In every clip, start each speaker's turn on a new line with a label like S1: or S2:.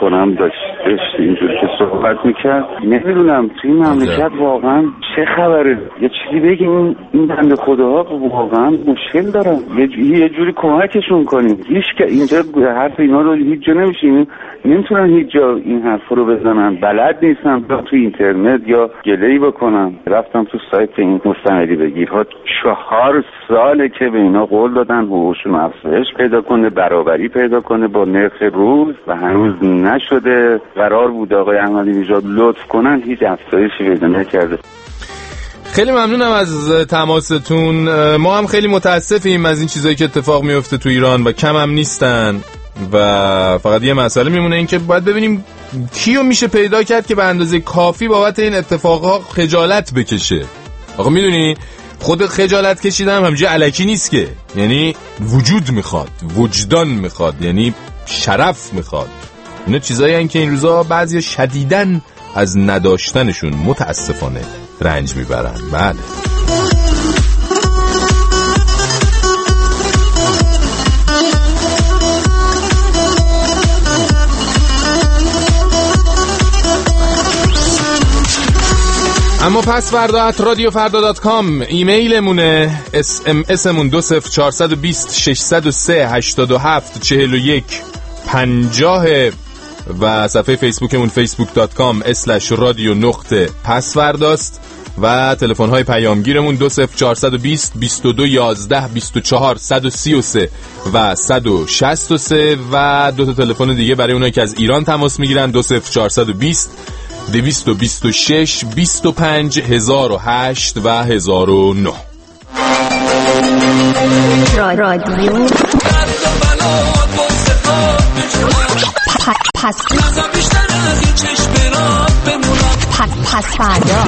S1: کنم داشت اینجوری که صحبت میکرد. نمیدونم توی مملکت واقعا چه خبره، یه چیزی بگیم این بنده خداها واقعا مشکل دارن، یه جوری کمکشون کنیم. هیچ که اینجا حرف اینا رو هیچ جا نمیشیم، نمیتونن هیچ جا این حرف رو بزنن، بلد نیستن تا تو اینترنت یا گله‌ای بکنم. رفتم تو سایت این مستندی بگیرها 4 ساله که به اینا قول دادن حقوقشون افزایش پیدا کنه، برابری پیدا کنه با نرخ روز و هنوز نشده. قرار بود آقای احمدی نژاد لطف کنن، هیچ افزایشی پیدا نکرده.
S2: خیلی ممنونم از تماستون. ما هم خیلی متاسفیم از این چیزایی که اتفاق میفته تو ایران و کم هم نیستن و فقط یه مسئله میمونه این که باید ببینیم کیو میشه پیدا کرد که به اندازه کافی بابت این اتفاقها خجالت بکشه. آقا میدونی خود خجالت کشیدم همجوری الکی نیست که، یعنی وجود میخواد، وجدان میخواد، یعنی شرف میخواد. اینا چیزایی هستن که این روزا بعضی شدیداً از نداشتنشون متاسفانه رنج میبرن. بله اما پس فردا @radiofarda.com ایمیلمونه، اسمون 20420 603 87 41 50 و صفحه فیسبوکمون facebook.com/radio_pasvardaست و تلفن‌های پیامگیرمون 20420 22 11 24 133 و 163 و دو تا تلفن دیگه برای اونایی که از ایران تماس میگیرن 20420 226 25 1008 و 1009.
S3: رادیو پس فردا.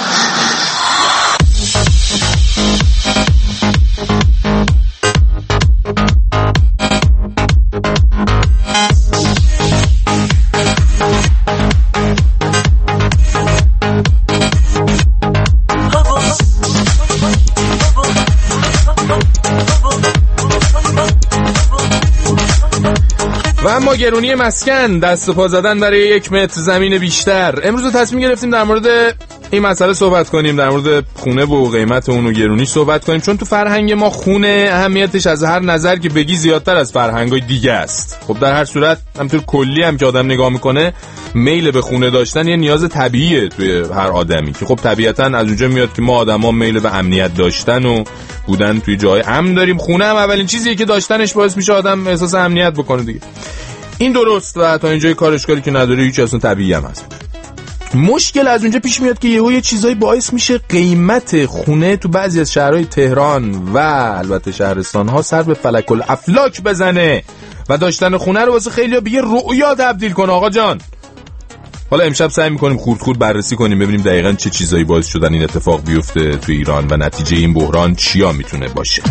S2: و اما گرونی مسکن، دست و پا زدن برای 1 متر زمین بیشتر. امروز تصمیم گرفتیم در مورد این مسئله صحبت کنیم، در مورد خونه و قیمت اون و گرونیش صحبت کنیم، چون تو فرهنگ ما خونه اهمیتش از هر نظر که بگی زیادتر از فرهنگای دیگه است. خب در هر صورت همونطور کلی هم که آدم نگاه میکنه میل به خونه داشتن یه نیاز طبیعیه توی هر آدمی که خب طبیعتاً از اونجا میاد که ما آدما میل به امنیت داشتن و بودن توی جای امن داریم. خونه هم اولین چیزیه که داشتنش باعث میشه آدم احساس امنیت بکنه دیگه. این درست و تا اینجای کارش کاری که نداره هیچ اصلا طبیعی هم هست. مشکل از اونجا پیش میاد که یه چیزایی باعث میشه قیمت خونه تو بعضی از شهرهای تهران و البته شهرستان‌ها سر به فلک الافلاک بزنه و داشتن خونه رو واسه خیلی‌ها به یه رؤیا تبدیل کنه. آقا جان حالا امشب سعی میکنیم خورد بررسی کنیم ببینیم دقیقاً چه چیزایی باعث شدن این اتفاق بیفته تو ایران و نتیجه این بحران چیا میتونه باشه.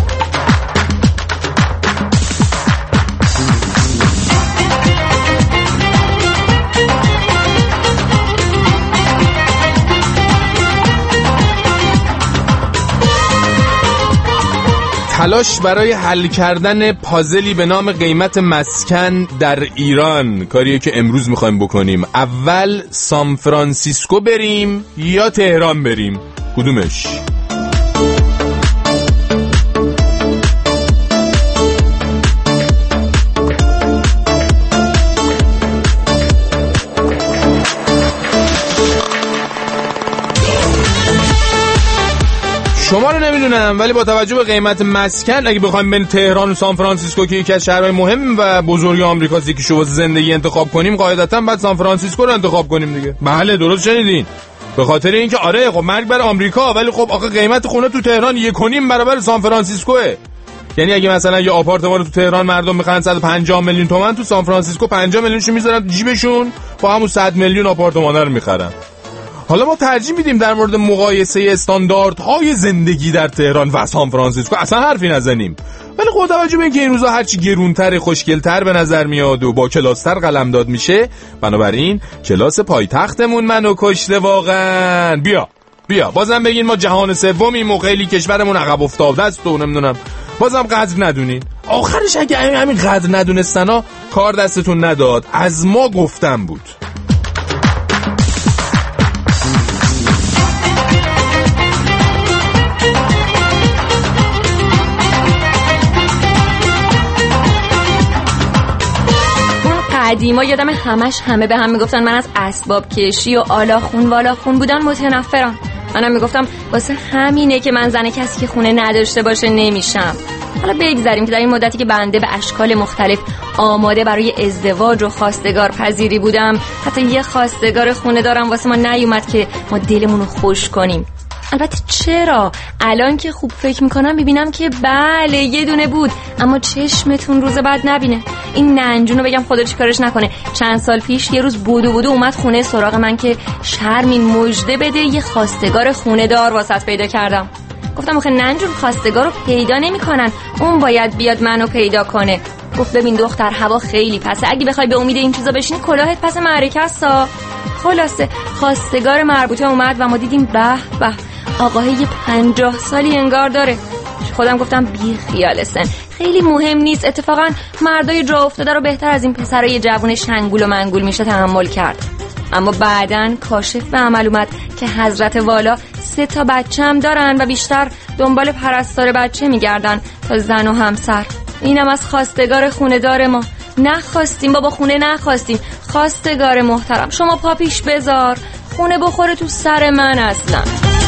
S2: تلاش برای حل کردن پازلی به نام قیمت مسکن در ایران، کاریه که امروز میخوایم بکنیم. اول سان فرانسیسکو بریم یا تهران بریم؟ کدومش؟ شما رو نمیدونم ولی با توجه به قیمت مسکن اگه بخوایم بین تهران و سان فرانسیسکو که یکی از شهرهای مهم و بزرگ آمریکاست یکیشو واسه زندگی انتخاب کنیم، قاعدتاً باید سان فرانسیسکو رو انتخاب کنیم دیگه. بله درست شنیدین، به خاطر اینکه آره خب مرگ بر آمریکا، ولی خب آخه قیمت خونه تو تهران 1.5 برابر سان فرانسیسکوه. یعنی اگه مثلا یه آپارتمان تو تهران مردم میخرن 150 میلیون تومان، تو سان فرانسیسکو 50 میلیونشو میذارن جیبشون، با همون 100 میلیون آپارتمان رو میخرن. حالا ما ترجیح میدیم در مورد مقایسه استانداردهای زندگی در تهران و سان فرانسیسکو اصلا حرفی نزنیم، ولی خود توجه به اینکه این روزا هرچی گرونتر خوشگلتر به نظر میاد و با کلاستر قلمداد میشه، بنابراین کلاس پایتختمون منو کشته واقعا. بیا بازم بگین ما جهان سومیم و خیلی کشورمون عقب افتاده است و نمیدونم بازم قدر ندونین. آخرش اگه همین قدر ندونستنا کار دستتون نداد، از ما گفتم بود.
S3: قدیما یادم همه به هم میگفتن من از اسباب کشی و والا خون بودن متنفرم. منم میگفتم واسه همینه که من زن کسی که خونه نداشته باشه نمیشم. حالا بگذاریم که در این مدتی که بنده به اشکال مختلف آماده برای ازدواج و خواستگار پذیری بودم، حتی یه خواستگار خونه دارم واسه ما نیومد که ما دلمون رو خوش کنیم. البته چرا؟ الان که خوب فکر میکنم میبینم که بله یه دونه بود، اما چشمتون روز بعد نبینه. این ننجونو بگم خدا چیکارش نکنه. چند سال پیش یه روز بودو اومد خونه سراغ من که شرمین مژده بده یه خواستگار خونه دار واسط پیدا کردم. گفتم آخه ننجون خواستگار رو پیدا نمیکنن، اون باید بیاد منو پیدا کنه. گفت ببین دختر هوا خیلی پسه، اگه بخوای به امید این چیزا بشینی کلاهت پس معرکه است. خلاصه خواستگار مربوطه اومد و ما دیدیم به به آقاهی 50 سالی انگار داره. خودم گفتم بی خیال سن، خیلی مهم نیست، اتفاقا مردای جا افتاده رو بهتر از این پسرای جوون شنگول و منگول میشه تحمل کرد. اما بعدن کاشف به عمل اومد که حضرت والا 3 تا بچه هم دارن و بیشتر دنبال پرستار بچه میگردن تا زن و همسر. اینم از خواستگار خونه دار ما. نخواستیم بابا، خونه نخواستیم. خواستگار محترم شما پا پیش بذار، خونه بخوره تو سر من اصلا.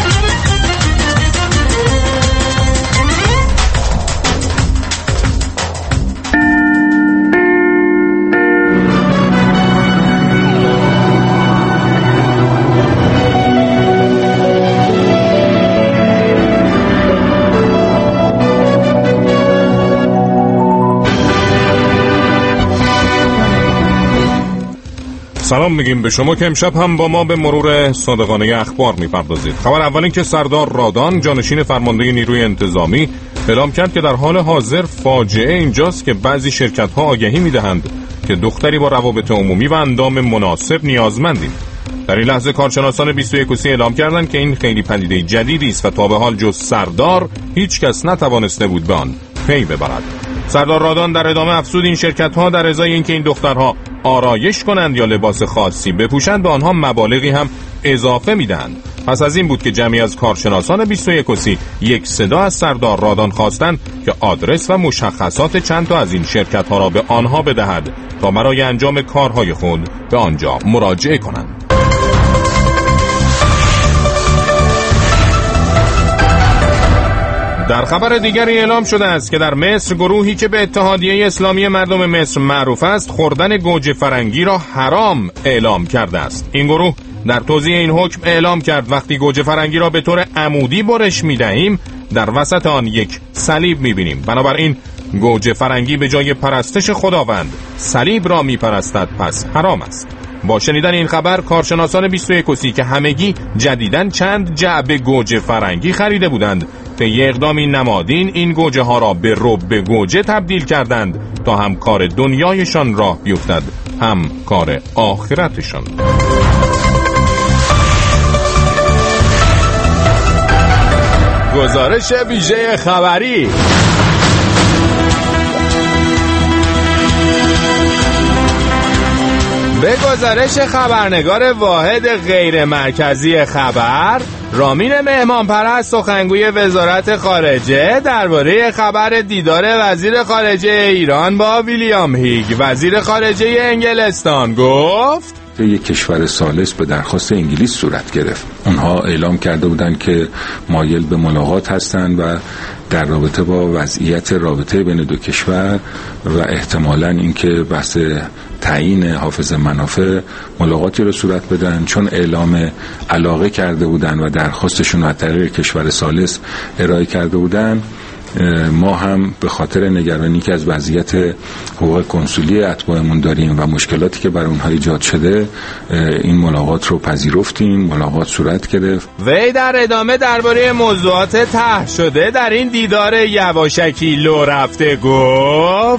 S4: سلام میگیم به شما که امشب هم با ما به مرور صادقانه اخبار میپردازید. خبر اول این که سردار رادان جانشین فرمانده نیروی انتظامی اعلام کرد که در حال حاضر فاجعه اینجاست که بعضی شرکت‌ها آگهی میدهند که دختری با روابط عمومی و اندام مناسب نیازمندیم. در این لحظه کارشناسان 21 سی اعلام کردند که این خیلی پدیده جدیدی است و تا به حال جز سردار هیچ کس نتوانسته بود به آن پی ببرد. سردار رادان در ادامه افزود این شرکت‌ها در ازای اینکه این دخترها آرایش کنند یا لباس خاصی بپوشند به آنها مبالغی هم اضافه میدهند. پس از این بود که جمعی از کارشناسان 21 سی یک صدا از سردار رادان خواستند که آدرس و مشخصات چند تا از این شرکت‌ها را به آنها بدهد تا برای انجام کارهای خود به آنجا مراجعه کنند. در خبر دیگری اعلام شده است که در مصر گروهی که به اتحادیه اسلامی مردم مصر معروف است خوردن گوجه فرنگی را حرام اعلام کرده است. این گروه در توضیح این حکم اعلام کرد وقتی گوجه فرنگی را به طور عمودی برش می‌دهیم در وسط آن یک صلیب می‌بینیم. بنابراین گوجه فرنگی به جای پرستش خداوند صلیب را می‌پرستد، پس حرام است. با شنیدن این خبر کارشناسان 21 سی که همگی جدیداً چند جعبه گوجه فرنگی خریده بودند طی اقدامی نمادین این گوجه ها را به رب گوجه تبدیل کردند تا هم کار دنیایشان راه بیفتد هم کار آخرتشان.
S2: گزارش ویژه خبری. به گزارش خبرنگار واحد غیر مرکزی خبر رامین مهمان پرست سخنگوی وزارت خارجه درباره خبر دیدار وزیر خارجه ایران با ویلیام هیگ وزیر خارجه انگلستان گفت
S5: یک کشور ثالث به درخواست انگلیس صورت گرفت. اونها اعلام کرده بودند که مایل به ملاقات هستند و در رابطه با وضعیت رابطه بین دو کشور و احتمالاً اینکه بحث تعیین حافظ منافع ملاقاتی رو صورت بدن، چون اعلام علاقه کرده بودن و درخواستشون از طریق کشور ثالث ارائه کرده بودن. ما هم به خاطر نگرانی که از وضعیت حقوق کنسولی اتباعمون داریم و مشکلاتی که برای اونها ایجاد شده این ملاقات رو پذیرفتیم. ملاقات صورت گرفت.
S2: وی در ادامه درباره موضوعات طرح شده در این دیدار یواشکی لو رفته گفت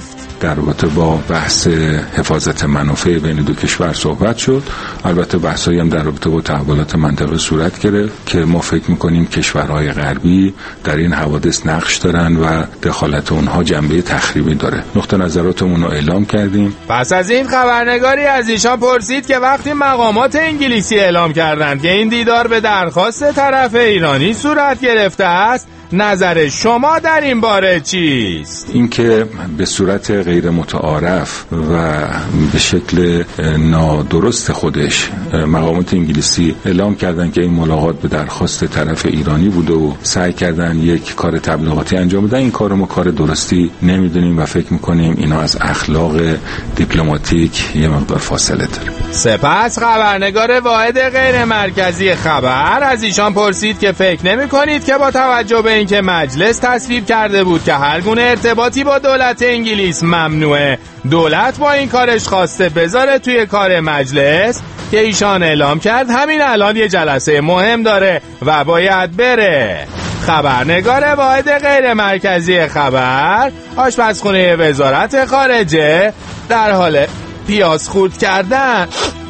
S5: در رابطه با بحث حفاظت منافع بین دو کشور صحبت شد. البته بحثایی هم در رابطه با تحولات منطقه صورت گرفت که ما فکر می‌کنیم کشورهای غربی در این حوادث نقش دارن و دخالت اونها جنبه تخریبی داره. نقطه نظراتمون رو اعلام کردیم.
S2: پس از این خبرنگاری از ایشان پرسید که وقتی مقامات انگلیسی اعلام کردند که این دیدار به درخواست طرف ایرانی صورت گرفته است، نظر شما در این باره چیست؟
S5: اینکه به صورت غیر متعارف و به شکل نادرست خودش مقامات انگلیسی اعلام کردن که این ملاقات به درخواست طرف ایرانی بوده و سعی کردن یک کار تبلیغاتی انجام بدن، این کار ما کار درستی نمیدونیم و فکر میکنیم اینا از اخلاق دیپلماتیک یه مقدار فاصله داره.
S2: سپس خبرنگار واحد غیر مرکزی خبر از ایشان پرسید که فکر نمی کنید که با توجه به اینکه مجلس تصویب کرده بود که هر گونه ارتباطی با دولت انگلیس ممنوعه، دولت با این کارش خواسته بذاره توی کار مجلس که ایشان اعلام کرد همین الان یه جلسه مهم داره و باید بره. خبرنگار واحد غیر مرکزی خبر، آشپزخونه وزارت خارجه در حال پیاز خورد کردن.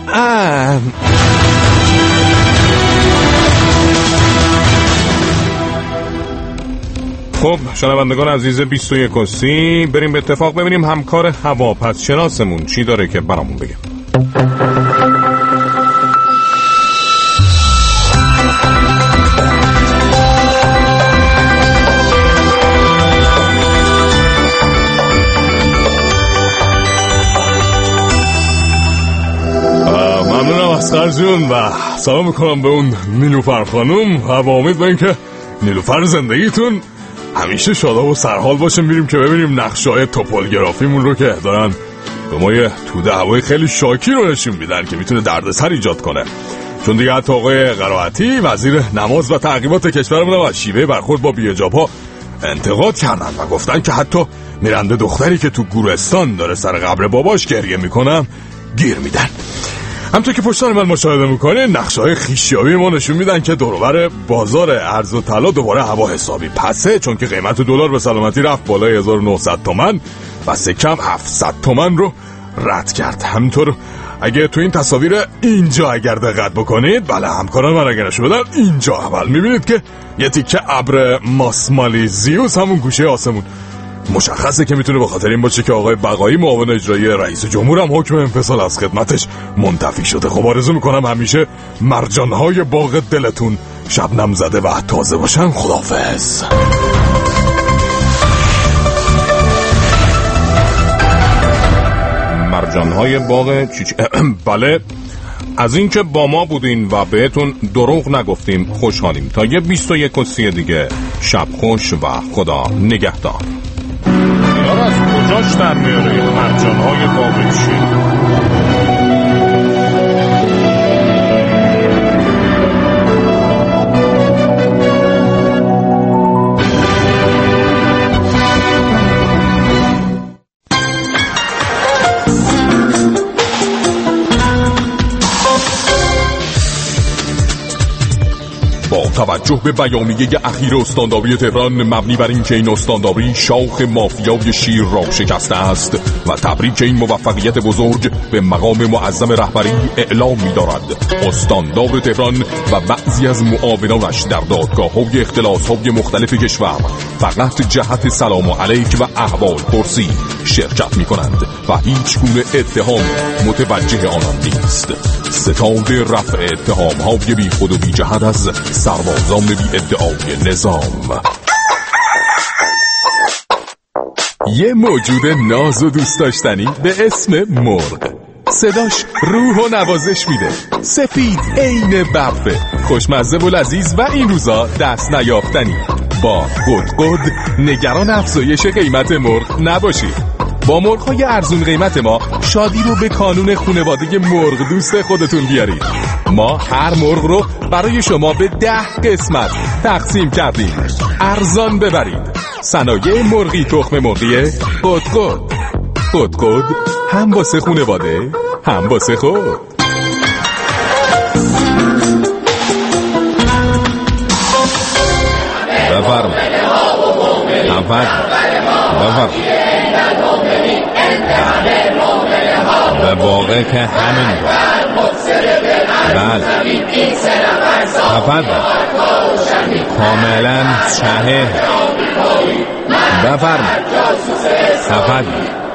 S4: خب شنوندگان عزیز 21 سی، بریم به اتفاق ببینیم همکار هواپس شناسمون چی داره که برامون بگه. ممنونم اسقر جون و سلام میکنم به اون نیلوفر خانوم و با امید به این که نیلوفر زندگیتون همیشه شاداب و سرحال باشه. میریم که ببینیم نقشه‌های توپولگرافیمون رو که دارن به ما یه توده هوای خیلی شاکی رو نشون میدن که میتونه دردسر ایجاد کنه. چون دیگه حتی آقای قرائتی وزیر نماز و تعقیبات کشورمون از شیوه برخورد با بی‌حجاب‌ها انتقاد کردن و گفتن که حتی میرنده دختری که تو گورستان داره سر قبر باباش گریه میکنه گیر میدن. همونطور که پشت من مشاهده میکنه نقشه‌های خیشیابی ما نشون میدن که دوروبر بازار ارز و طلا دوباره هوا حسابی پسه، چون که قیمت دلار به سلامتی رفت بالای 1900 تومان و سکم 700 تومان رو رد کرد. همینطور اگه تو این تصاویر اینجا اگر دقت بکنید، بله همکاران من اگر نشون بدن، اینجا اول میبینید که یه تیکه ابر ماسمالیزیوس همون گوشه آسمون مشخصه که میتونه به خاطر این باشه که آقای بقایی معاون اجرایی رئیس جمهور هم حکم انفصال از خدمتش منتفی شده. خب آرزو میکنم همیشه مرجانهای باغ دلتون شبنم زده و تازه باشن. خداحافظ. مرجانهای باغ بله، از این که با ما بودین و بهتون دروغ نگفتیم خوشحالیم. تا یه 21 سی دیگه شب خوش و خدا نگهدار. اینا رو از کجاش در میاره این مرجانهای باغچی؟ توجه به بیانیه اخیر استانداری تهران مبنی بر اینکه این استانداری شاخ مافیای شیر را شکسته است و تبریک این موفقیت بزرگ به مقام معظم رهبری اعلام می‌دارد. استاندار تهران و بعضی از معاونانش در دادگاه‌های اختلاس‌های مختلف کشور فقط جهت سلام علیک و احوال پرسی شرکت می‌کنند و هیچ گونه اتهام متوجه آنان نیست. ستاد رفع اتهام‌های بی خود و بی جهت از سربازان بی ادعای نظام. یه موجود ناز و دوست داشتنی به اسم مرغ، صداش روح و نوازش میده، سفید عین برفه، خوشمزه و لذیذ و این روزا دست نیافتنی. با قدقد نگران افزایش قیمت مرغ نباشید. با مرغ‌های ارزون قیمت ما شادی رو به کانون خانواده مرغ دوست خودتون بیارید. ما هر مرغ رو برای شما به 10 قسمت تقسیم کردیم. ارزان ببرید. صنایع مرغی تخم مرغی قدقد. قدقد هم واسه خانواده هم واسه خود. بفرمایید. بفرمایید. به واقع که همین بله تفضل کاملا صحیح بفرمایید تفضل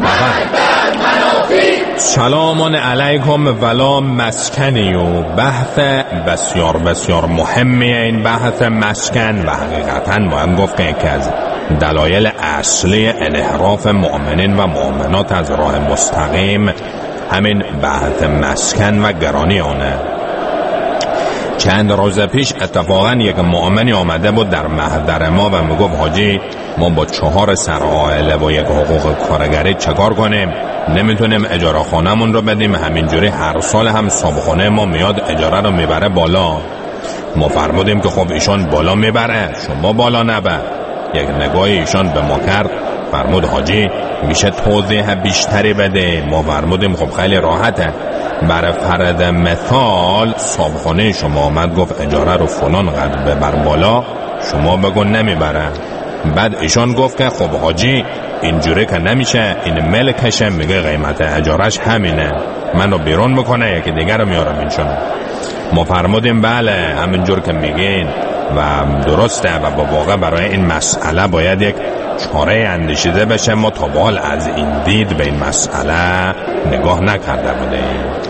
S4: سلام علیکم ولا مسکنی و بحث بسیار بسیار مهمیه این بحث مسکن و حقیقتا باید گفت که یکی از دلایل اصلی انحراف مؤمنین و مؤمنات از راه مستقیم همین بحث مسکن و گرانی آنه. چند روز پیش اتفاقا یک مؤمنی آمده بود در محضر ما و میگفت حاجی ما با 4 سرعائله و یک حقوق کارگری چکار کنیم؟ نمیتونیم اجاره خانمون رو بدیم، همینجوری هر سال هم صابخونه ما میاد اجاره رو میبره بالا. ما فرمودیم که خب ایشان بالا میبره شما بالا نبر. یک نگاهی ایشان به ما کرد، فرمود حاجی میشه توضیح بیشتری بده؟ ما فرمودیم خب خیلی راحته، برای فرض مثال صابخونه شما آمد گفت اجاره رو فلان قدر ببر بالا، شما بگو نمیبره. بعد ایشان گفت که خب حاجی اینجوری که نمیشه، این ملکشه، میگه قیمت اجارش همینه، منو بیرون بکنه یکی دیگر رو میارم اینشون. ما فرمودیم بله همینجور که میگین و درسته و با واقع برای این مسئله باید یک چاره اندیشیده بشه. ما تا به حال از این دید به این مسئله نگاه نکرده بودیم.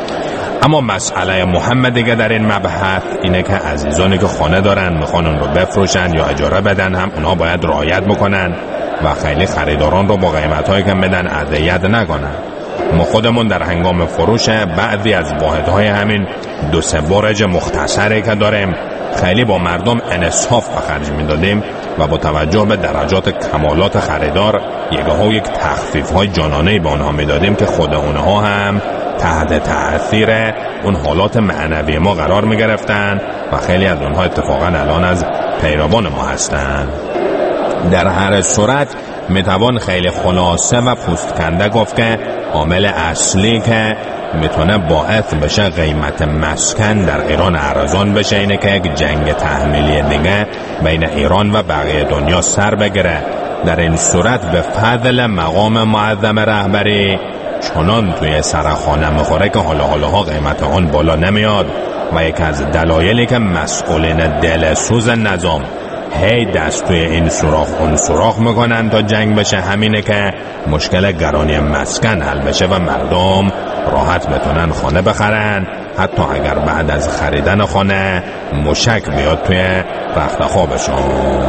S4: اما مسئله مهم دیگه در این مبحث اینه که عزیزانی که خانه دارن میخوان اون رو بفروشن یا اجاره بدن هم اونها باید رعایت بکنن و خیلی خریداران رو با قیمت‌هایی که بدن اذیت نکنن. ما خودمون در هنگام فروش بعضی از واحدهای همین 2-3 برج مختصری که داریم خیلی با مردم انصاف به خرج میدادیم و با توجه به درجات کمالات خریدار یک تخفیف‌های جانانه‌ای به آنها میدادیم که خود اونها هم تحت تأثیر اون حالات معنوی ما قرار میگرفتن و خیلی از اونها اتفاقا الان از پیروان ما هستن. در هر صورت میتوان خیلی خلاصه و پوستکنده گفت که عامل اصلی که میتونه باعث بشه قیمت مسکن در ایران ارزان بشه اینه که یک جنگ تحمیلی دیگه بین ایران و بقیه دنیا سر بگیره. در این صورت به فضل مقام معظم رهبری چنان توی سرخانه میخوره که حالا قیمت آن بالا نمیاد و یک از دلایلی که مسئولین دلسوز نظام هی دست توی این سوراخ اون سوراخ میکنن تا جنگ بشه همینه که مشکل گرانی مسکن حل بشه و مردم راحت بتونن خانه بخرن، حتی اگر بعد از خریدن خانه مشک بیاد توی رخت خوابشون.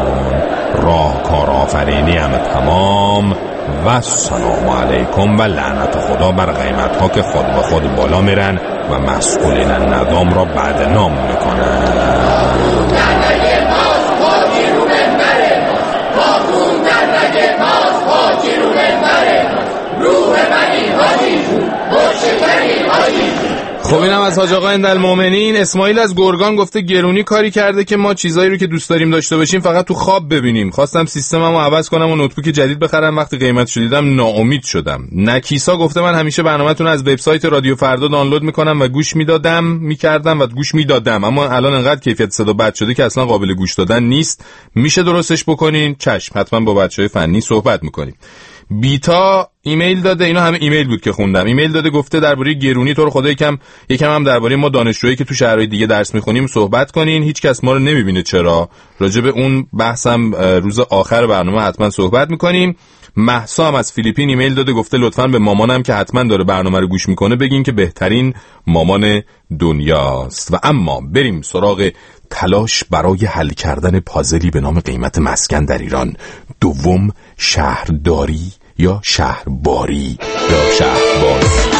S4: راهکار آفرینی هم تمام و سلام علیکم و لعنت خدا بر قیمت ها که خود به خود بالا میرن و مسئولین نظام را بدنام میکنن.
S2: خب اینم از حاج آقا المؤمنین. اسماعیل از گرگان گفته گرونی کاری کرده که ما چیزایی رو که دوست داریم داشته باشیم فقط تو خواب ببینیم. خواستم سیستممو عوض کنم و نوتبوک جدید بخرم، وقتی قیمتشو دیدم ناامید شدم. نکیسا گفته من همیشه برنامه‌تون از وبسایت رادیو فردا دانلود میکنم و گوش میدادم اما الان انقدر کیفیت صدا بد شده که اصلا قابل گوش دادن نیست. میشه درستش بکنین؟ چشم، حتما با بچهای فنی صحبت میکنیم. بیتا ایمیل داده، اینا همه ایمیل بود که خوندم. ایمیل داده گفته درباره گرونی تو رو خدا یکم هم درباره ما دانشجویی که تو شهرهای دیگه درس میخونیم صحبت کنین. هیچ کس ما رو نمیبینه، چرا؟ راجع به اون بحثم روز آخر برنامه حتما صحبت میکنیم. مهسا هم از فیلیپین ایمیل داده گفته لطفاً به مامانم که حتما داره برنامه رو گوش میکنه بگین که بهترین مامان دنیاست. و اما بریم سراغ تلاش برای حل کردن پازلی به نام قیمت مسکن در ایران. دوم، شهرداری یا شهرباری یا شهرباز.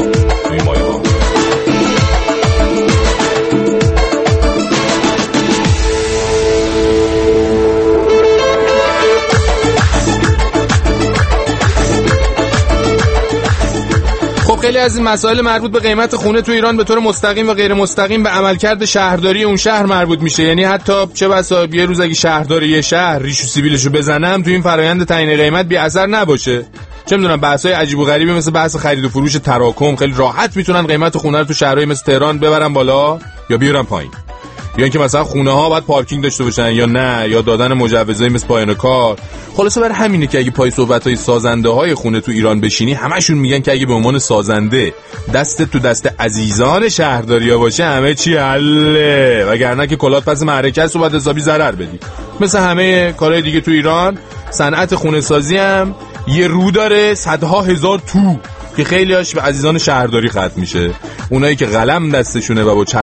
S2: خیلی از این مسائل مربوط به قیمت خونه تو ایران به طور مستقیم و غیر مستقیم به عملکرد شهرداری اون شهر مربوط میشه. یعنی حتی چه بسا یه روز اگه شهرداری یه شهر ریش و سیبیلشو بزنم تو این فرآیند تعیین قیمت بی اثر نباشه. چه میدونم بحثای عجیب و غریبی مثل بحث خرید و فروش تراکم خیلی راحت میتونن قیمت خونه رو تو شهرهای مثل تهران ببرن بالا یا بیارن پایین. یا اینکه مثلا خونه ها باید پارکینگ داشته باشن یا نه، یا دادن مجوزایی مثل پایان کار. خلاصه برای همینه که اگه پای صحبت‌های سازنده های خونه تو ایران بشینی، همشون میگن که اگه به عنوان سازنده دست تو دست عزیزان شهرداریا باشه همه چی حله، وگرنه که کلات پس معرکه است و بعد حسابی ضرر بدی. مثل همه کارهای دیگه تو ایران، صنعت خونه سازی هم یه رو داره صدها هزار تو که خیلی هاش به عزیزان شهرداری ختم میشه. اونایی که قلم دستشونه و با